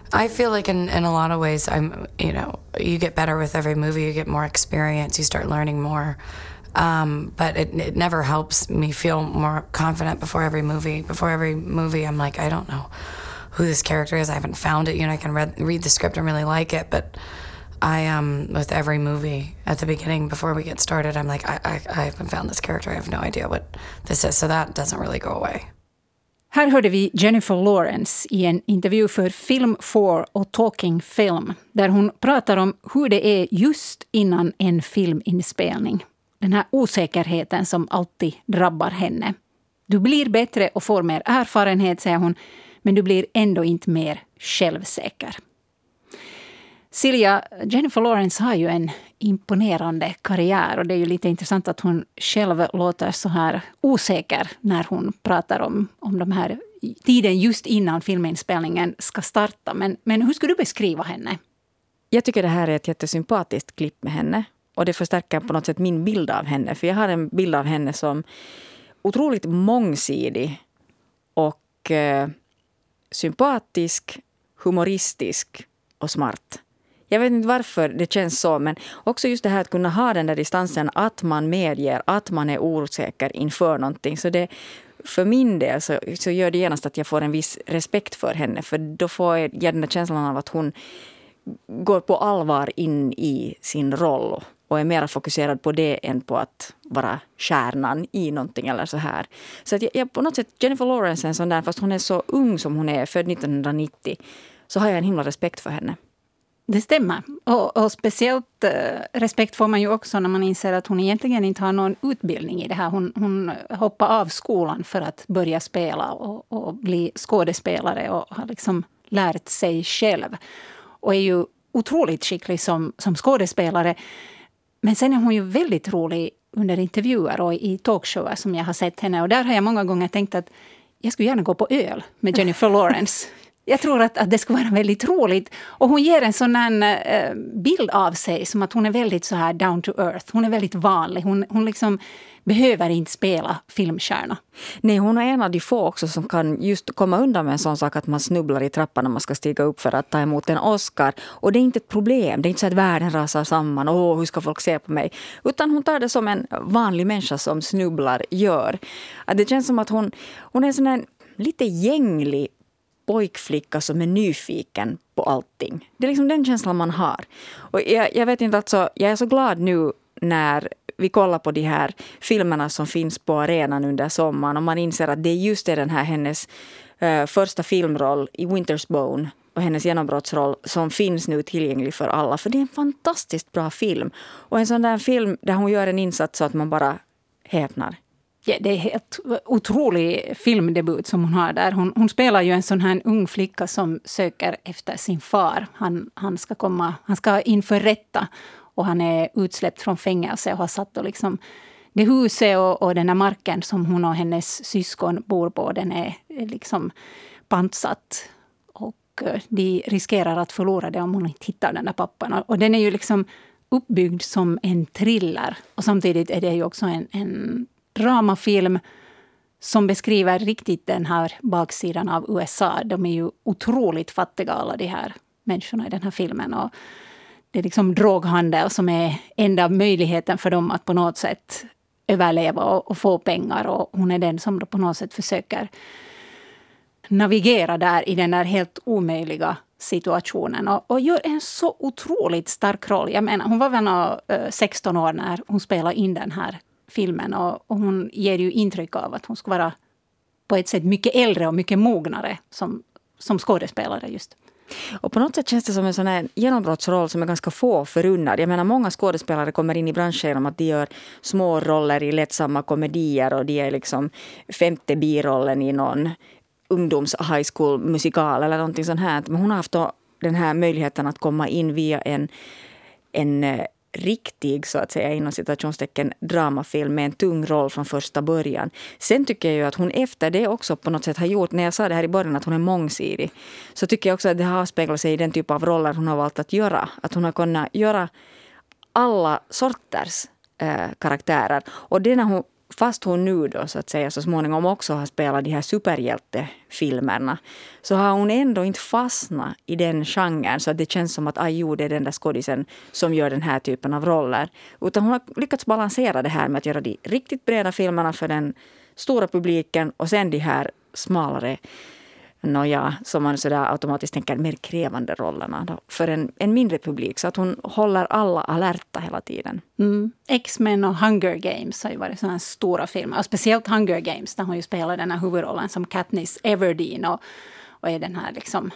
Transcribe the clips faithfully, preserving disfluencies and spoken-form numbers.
I feel like in, in a lot of ways, I'm, you know, you get better with every movie, you get more experience, you start learning more. Um, but it, it never helps me feel more confident before every movie. Before every movie, I'm like, I don't know who this character is. I haven't found it. You know, I can read, read the script and really like it, but I um with every movie at the beginning before we get started, I'm like, I, I, I haven't found this character. I have no idea what this is. So that doesn't really go away. Här hörde vi Jennifer Lawrence i en intervju för Film four och Talking Film, där hon pratar om hur det är just innan en filminspelning. Den här osäkerheten som alltid drabbar henne. Du blir bättre och får mer erfarenhet, säger hon, men du blir ändå inte mer självsäker. Silja, Jennifer Lawrence har ju en imponerande karriär och det är ju lite intressant att hon själv låter så här osäker när hon pratar om, om de här tiden just innan filminspelningen ska starta. Men, men hur skulle du beskriva henne? Jag tycker det här är ett jättesympatiskt klipp med henne och det förstärker på något sätt min bild av henne. För jag har en bild av henne som otroligt mångsidig och eh, sympatisk, humoristisk och smart. Jag vet inte varför det känns så, men också just det här att kunna ha den där distansen, att man medger att man är osäker inför någonting. Så det, för min del så, så gör det genast att jag får en viss respekt för henne. För då får jag den där känslan av att hon går på allvar in i sin roll och är mer fokuserad på det än på att vara kärnan i någonting eller så här. Så att jag, jag på något sätt, Jennifer Lawrence är en sån där, fast hon är så ung som hon är, född nittonhundranittio, så har jag en himla respekt för henne. Det stämmer. Och, och speciellt eh, respekt får man ju också när man inser att hon egentligen inte har någon utbildning i det här. Hon, hon hoppar av skolan för att börja spela och, och bli skådespelare och har liksom lärt sig själv. Och är ju otroligt skicklig som, som skådespelare. Men sen är hon ju väldigt rolig under intervjuer och i talkshower som jag har sett henne. Och där har jag många gånger tänkt att jag skulle gärna gå på öl med Jennifer Lawrence. Jag tror att, att det skulle vara väldigt roligt. Och hon ger en sån här eh, bild av sig som att hon är väldigt så här down to earth. Hon är väldigt vanlig. Hon, hon liksom behöver inte spela filmstjärna. Nej, hon är en av de få också som kan just komma undan med en sån sak att man snubblar i trappan när man ska stiga upp för att ta emot en Oscar. Och det är inte ett problem. Det är inte så att världen rasar samman. Åh, hur ska folk se på mig? Utan hon tar det som en vanlig människa som snubblar gör. Att det känns som att hon, hon är sån här lite gänglig pojkflicka som är nyfiken på allting. Det är liksom den känslan man har. Och jag, jag vet inte, alltså, jag är så glad nu när vi kollar på de här filmerna som finns på arenan under sommaren och man inser att det är just det, den här hennes uh, första filmroll i Winter's Bone och hennes genombrottsroll som finns nu tillgänglig för alla. För det är en fantastiskt bra film. Och en sån där film där hon gör en insats så att man bara häpnar. Ja, det är helt otrolig filmdebut som hon har där. Hon, hon spelar ju en sån här ung flicka som söker efter sin far. Han, han ska komma, han ska inför rätta och han är utsläppt från fängelse och har satt och liksom det huset och, och den här marken som hon och hennes syskon bor på, den är liksom pantsatt och de riskerar att förlora det om hon inte hittar den där pappan. Och den är ju liksom uppbyggd som en thriller och samtidigt är det ju också en, en dramafilm som beskriver riktigt den här baksidan av U S A. De är ju otroligt fattiga alla de här människorna i den här filmen. Och det är liksom droghandel som är enda möjligheten för dem att på något sätt överleva och, och få pengar. Och hon är den som då på något sätt försöker navigera där i den där helt omöjliga situationen. Och, och gör en så otroligt stark roll. Jag menar, hon var väl nå, sexton år när hon spelade in den här filmen och, och hon ger ju intryck av att hon ska vara på ett sätt mycket äldre och mycket mognare som, som skådespelare just. Och på något sätt känns det som en sån här genombrottsroll som är ganska få förunnad. Jag menar, många skådespelare kommer in i branschen om att de gör små roller i lättsamma komedier och de är liksom femte birollen i någon ungdoms high school musikal eller någonting sånt här. Men hon har haft den här möjligheten att komma in via en, en riktig, så att säga, inom citationstecken dramafilm med en tung roll från första början. Sen tycker jag ju att hon efter det också på något sätt har gjort, när jag sa det här i början att hon är mångsidig, så tycker jag också att det har speglat sig i den typ av roller hon har valt att göra. Att hon har kunnat göra alla sorters eh, karaktärer. Och det när hon fast hon nu då så att säga så småningom också har spelat de här superhjältefilmerna, så har hon ändå inte fastnat i den genren så att det känns som att aj, jo, det är den där skådisen som gör den här typen av roller. Utan hon har lyckats balansera det här med att göra de riktigt breda filmerna för den stora publiken och sen de här smalare, nåja, som man sådär automatiskt tänker mer krävande rollerna då, för en, en mindre publik. Så att hon håller alla alerta hela tiden. Mm. X-Men och Hunger Games har ju varit sådana stora filmer. Och speciellt Hunger Games där hon ju spelar den här huvudrollen som Katniss Everdeen. Och, och är den här liksom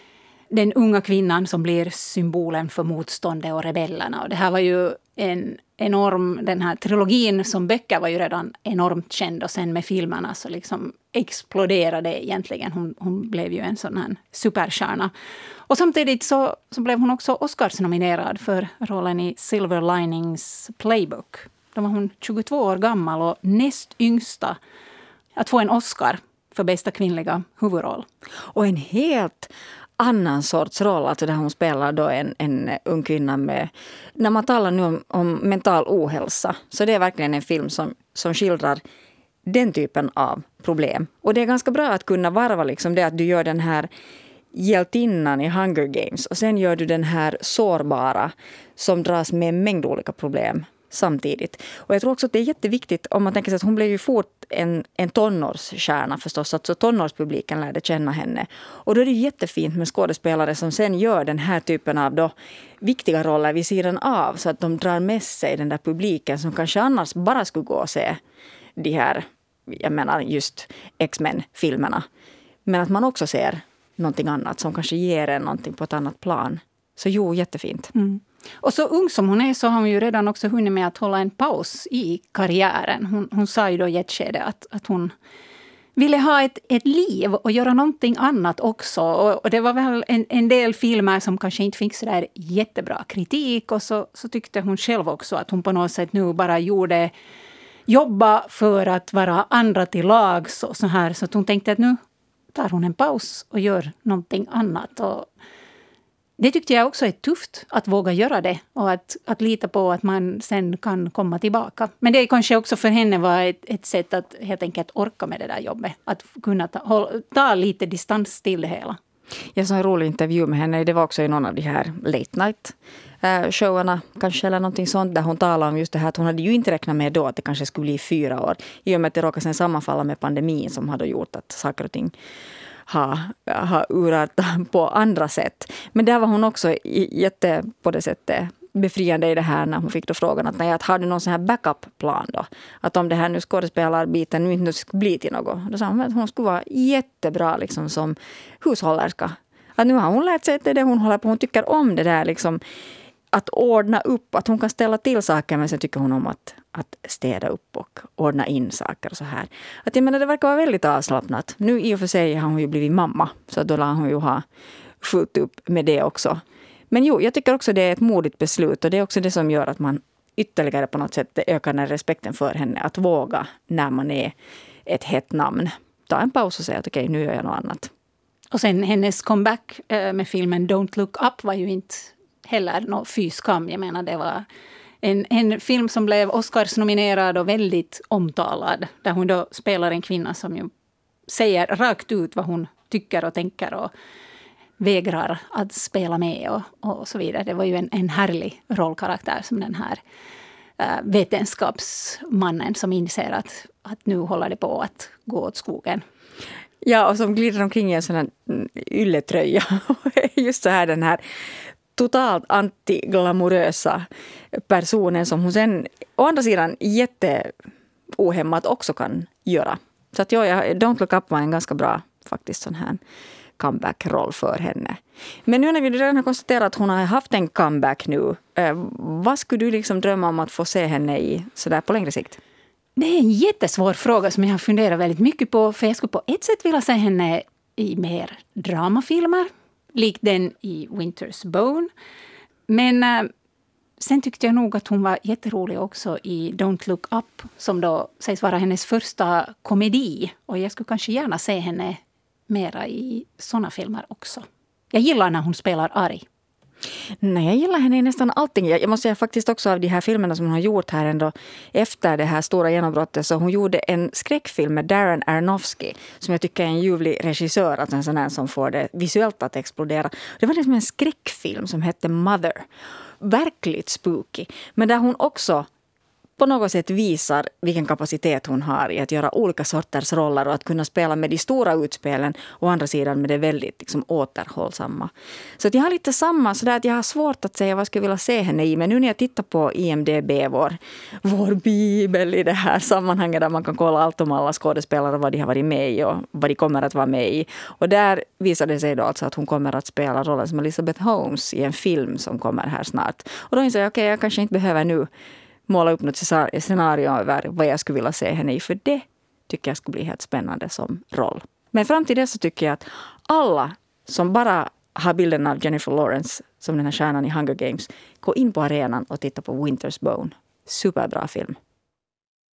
den unga kvinnan som blir symbolen för motståndet och rebellerna. Och det här var ju en enorm, den här trilogin som böcker var ju redan enormt känd. Och sen med filmerna så liksom exploderade egentligen. Hon, hon blev ju en sån här superstjärna. Och samtidigt så, så blev hon också Oscars-nominerad för rollen i Silver Linings Playbook. Då var hon tjugotvå år gammal och näst yngsta att få en Oscar för bästa kvinnliga huvudroll. Och en helt annan sorts roll, alltså där hon spelar då en, en ung kvinna med, när man talar nu om, om mental ohälsa, så det är verkligen en film som, som skildrar den typen av problem. Och det är ganska bra att kunna varva liksom det att du gör den här hjältinnan i Hunger Games och sen gör du den här sårbara som dras med en mängd olika problem samtidigt. Och jag tror också att det är jätteviktigt om man tänker sig att hon blev ju fort en, en tonårsstjärna förstås, att så tonårspubliken lärde känna henne. Och då är det jättefint med skådespelare som sen gör den här typen av då viktiga roller vid sidan av så att de drar med sig den där publiken som kanske annars bara skulle gå och se de här, jag menar just X-Men-filmerna. Men att man också ser någonting annat som kanske ger en någonting på ett annat plan. Så jo, jättefint. Mm. Och så ung som hon är så har hon ju redan också hunnit med att hålla en paus i karriären. Hon, hon sa ju då i ett skede att, att hon ville ha ett, ett liv och göra någonting annat också. Och, och det var väl en, en del filmer som kanske inte fick så där jättebra kritik. Och så, så tyckte hon själv också att hon på något sätt nu bara gjorde jobba för att vara andra till lags och så här. Så att hon tänkte att nu tar hon en paus och gör någonting annat. Och det tyckte jag också är tufft att våga göra det och att, att lita på att man sen kan komma tillbaka. Men det är kanske också för henne var ett, ett sätt att helt enkelt orka med det där jobbet. Att kunna ta, hålla, ta lite distans till det hela. Jag såg en rolig intervju med henne. Det var också i någon av de här late night showerna kanske eller någonting sånt där hon talade om just det här att hon hade ju inte räknat med då att det kanske skulle bli fyra år. I och med att det råkade sen sammanfalla med pandemin som hade gjort att saker och ting har ha urartat på andra sätt. Men där var hon också jätte på det sättet befriande i det här när hon fick då frågan att, nej, att har du någon sån här backup-plan då? Att om det här nu skådespelarbiten nu inte skulle bli till något. Då sa hon att hon skulle vara jättebra liksom som hushållerska. Att nu har hon lärt sig att det är det hon håller på. Hon tycker om det där liksom att ordna upp, att hon kan ställa till saker men sen tycker hon om att, att städa upp och ordna in saker och så här. Att jag menar det verkar vara väldigt avslappnat. Nu i och för sig har hon ju blivit mamma så då lär hon ju ha fullt upp med det också. Men jo, jag tycker också det är ett modigt beslut och det är också det som gör att man ytterligare på något sätt ökar den respekten för henne. Att våga när man är ett hett namn. Ta en paus och säga att okej, nu gör jag något annat. Och sen hennes comeback med filmen Don't Look Up var ju inte heller någon fyskam. Jag menar det var en, en film som blev Oscars-nominerad och väldigt omtalad. Där hon då spelar en kvinna som ju säger rakt ut vad hon tycker och tänker och vägrar att spela med och, och så vidare. Det var ju en, en härlig rollkaraktär som den här äh, vetenskapsmannen som inser att, att nu håller det på att gå åt skogen. Ja, och som glider omkring i en sån här ylletröja. Just så här den här totalt antiglamorösa personen som hon sen å andra sidan jätteohämmat också kan göra. Så att ja, Don't Look Up var en ganska bra faktiskt sån här comeback-roll för henne. Men nu när vi redan har konstaterat att hon har haft en comeback nu, eh, vad skulle du liksom drömma om att få se henne i sådär på längre sikt? Det är en jättesvår fråga som jag har funderat väldigt mycket på. För jag skulle på ett sätt vilja se henne i mer dramafilmer. Likt den i Winter's Bone. Men äh, sen tyckte jag nog att hon var jätterolig också i Don't Look Up. Som då sägs vara hennes första komedi. Och jag skulle kanske gärna se henne mera i såna filmer också. Jag gillar när hon spelar arg. Nej, jag gillar henne i nästan allting. Jag måste säga faktiskt också av de här filmerna som hon har gjort här ändå efter det här stora genombrottet, så hon gjorde en skräckfilm med Darren Aronofsky som jag tycker är en ljuvlig regissör, alltså en sån här som får det visuellt att explodera. Det var liksom en skräckfilm som hette Mother. Verkligt spooky. Men där hon också på något sätt visar vilken kapacitet hon har i att göra olika sorters roller och att kunna spela med de stora utspelen och å andra sidan med det väldigt liksom, återhållsamma. Så att jag har lite samma, så där att jag har svårt att säga vad jag skulle vilja se henne i. Men nu när jag tittar på I M D B, vår, vår bibel i det här sammanhanget där man kan kolla allt om alla skådespelare, vad de har varit med i och vad de kommer att vara med i. Och där visar det sig då alltså att hon kommer att spela rollen som Elizabeth Holmes i en film som kommer här snart. Och då inser jag, okej, okay, jag kanske inte behöver nu måla upp något scenario över vad jag skulle vilja se henne i. För det tycker jag skulle bli helt spännande som roll. Men fram till det så tycker jag att alla som bara har bilden av Jennifer Lawrence som den här stjärnan i Hunger Games, gå in på arenan och titta på Winter's Bone. Superbra film.